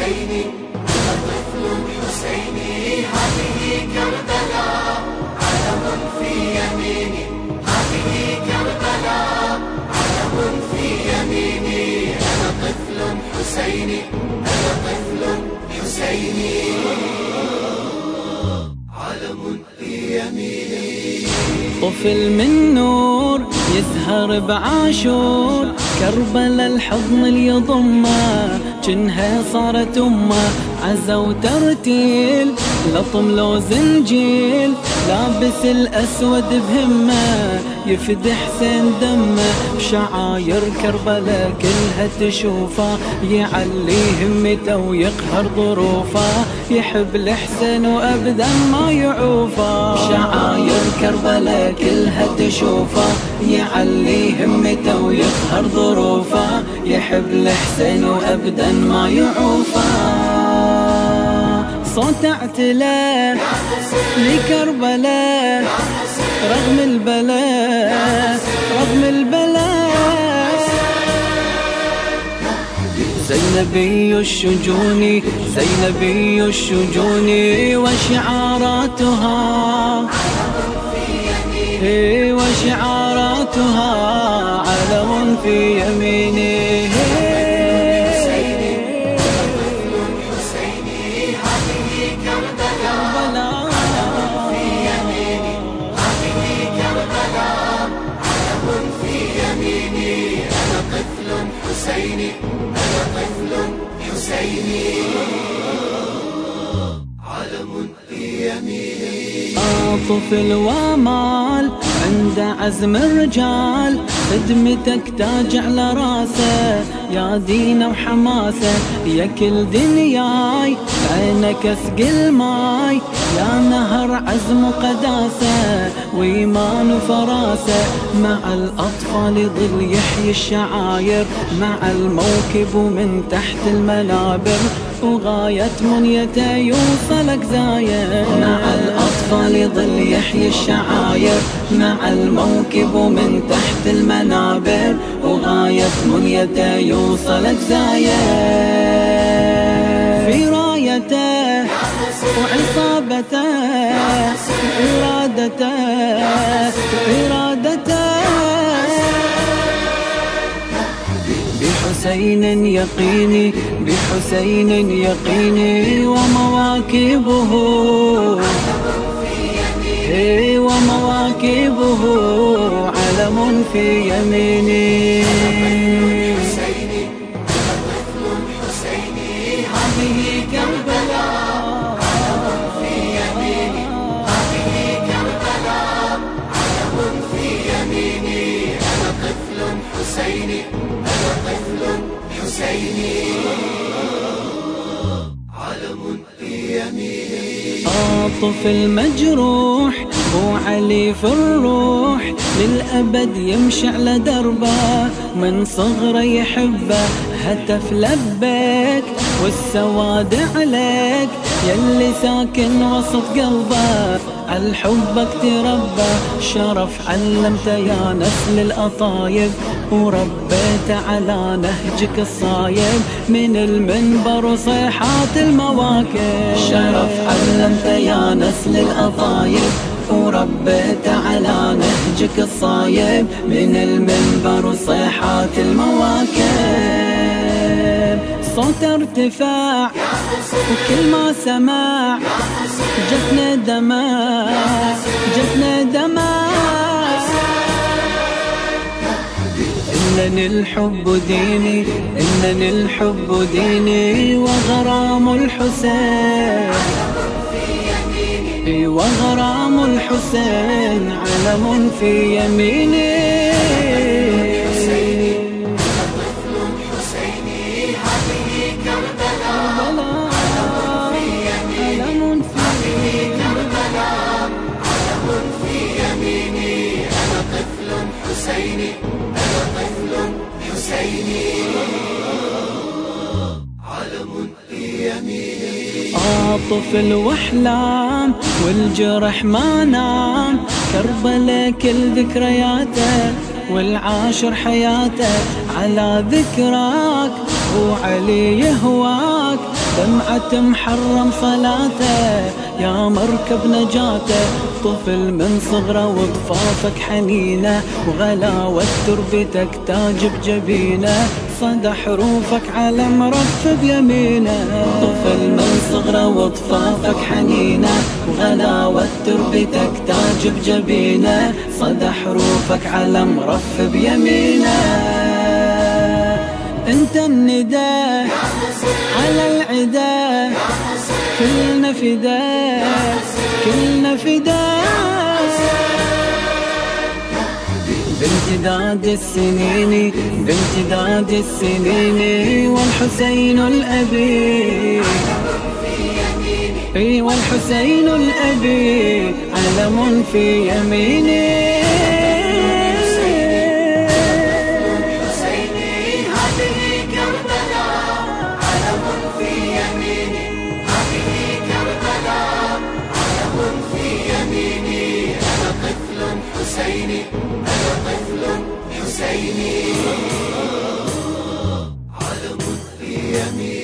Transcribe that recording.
حسيني أنا طفل حسيني هذه كربلاء علم في يميني هذه كربلاء علم في يميني أنا طفل حسيني أنا طفل حسيني علم في يميني طفل من نور يزهر بعاشور كربلا الحضن اللي يضمه جنها صارت امه عزا وترتيل لطم لو زنجيل لابس الاسود بهمه يفدي حسين دمه بشعاير كربلا كلها تشوفه يعلي همته ويقهر ظروفه يحب الحسين وابدا ما يعوفه شعاير كربلا كلها تشوفه يعلي همته ويقهر ظروفه يحب الحسين وابدا ما يعوفه صوت اعتلاء لكربلاء رغم البلاء رغم البلاء زينبي الشجون زينبي الشجون وشعاراتها وشعاراتها علم في يمينه حسيني أنا طفل حسيني علم في يميني طفل ومال عند عزم الرجال خدمتك تاج على راسه يا دين وحماسه يا كل دنياي عينك اسقي الماي يا نهر عزم وقداسه وإيمان وفراسه مع الأطفال يظل يحيي الشعاير مع الموكب ومن تحت المنابر وغاية منيته يوصلك زاير مع الأطفال يظل يحيي الشعاير مع الموكب ومن تحت المنابر وغاية منيته يوصلك زاير في رايته وعصابته وإرادته بحسين يقيني بحسين يقيني ومواكبه ومواكبه علم في يميني حسيني أنا طفل حسيني هذه كربلاء علم في يميني هذه كربلاء علم في يميني أنا طفل حسيني أنا طفل حسيني علم في يميني طفل مجروح بو علي في الروح للأبد يمشي على دربه من صغره يحبه هتف لبيك والسواد عليك يلي ساكن وسط قلبه عالحبك تربى شرف علمته يا نسل الأطايب وربيت على نهجك الصايب من المنبر وصيحات المواكب شرف علمته يا نسل الأطايب وربيت على نهجك الصايب من المنبر وصيحات المواكب صوت ارتفاع وكل ما سمع جتنا دماء جتنا دماء إنني الحب ديني إنني الحب ديني وغرام الحسين وغرام الحسين علم في يميني حسيني أنا طفل حسيني هذه كربلاء علم في يميني هذه كربلاء علم في يميني أنا طفل حسيني أنا طفل حسيني علم في يميني طفل واحلام والجرح ما نام كربلا كل ذكرياته والعاشر حياته على ذكراك وعلي يهواك دمعة محرم صلاته يا مركب نجاته. طفل من صغره وطفافك حنينه، وغلاوة تربتك تاج بجبينه، صدى حروفك على مرف بيمينه. طفل من صغره وطفافك حنينه، وغلاوة تربتك تاج بجبينه، صدى حروفك على مرف بيمينه. انت النداء على العدا، كلنا فداء كلنا فداء. بامتداد السنين بامتداد السنين، والحسين الأبي والحسين الأبي علم في يميني. حسيني أنا طفل حسيني، علم في يميني.